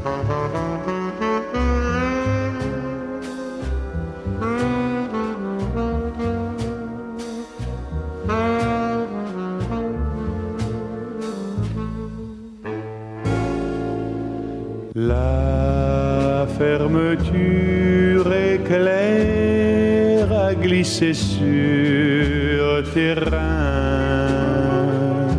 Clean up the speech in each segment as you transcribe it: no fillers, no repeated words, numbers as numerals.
La fermeture éclair a glissé sur tes reins.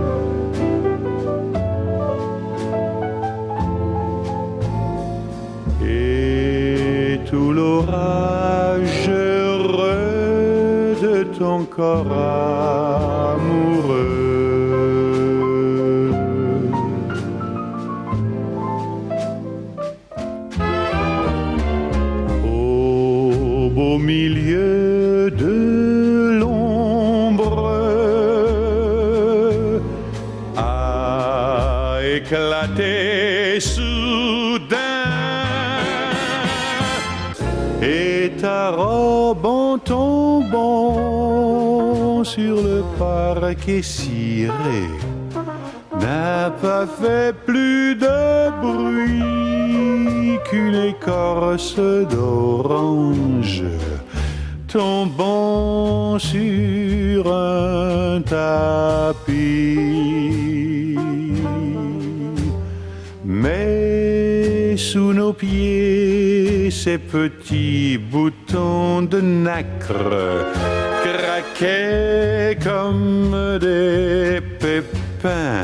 Et tout l'orage heureux de ton corps amoureux au milieu de l'ombre a éclaté soudain et ta robe en tombant sur le parquet ciré n'a pas fait plus de bruit qu'une écorce d'orange tombant sur un tapis. Mais sous nos pieds, ces petits boutons de nacre craquaient comme des pépins.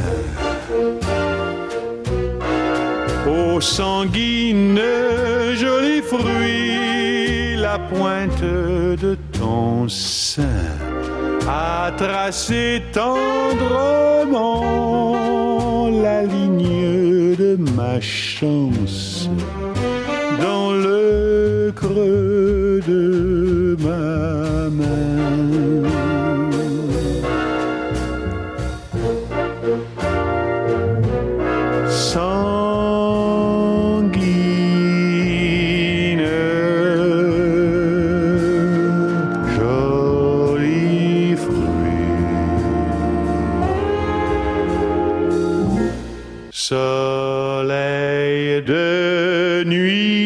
Ô sanguineux joli fruit, la pointe de ton sein a tracé tendrement la ligne de ma chance dans le creux de ma main. Sanguine, joli fruit, soleil de nuit.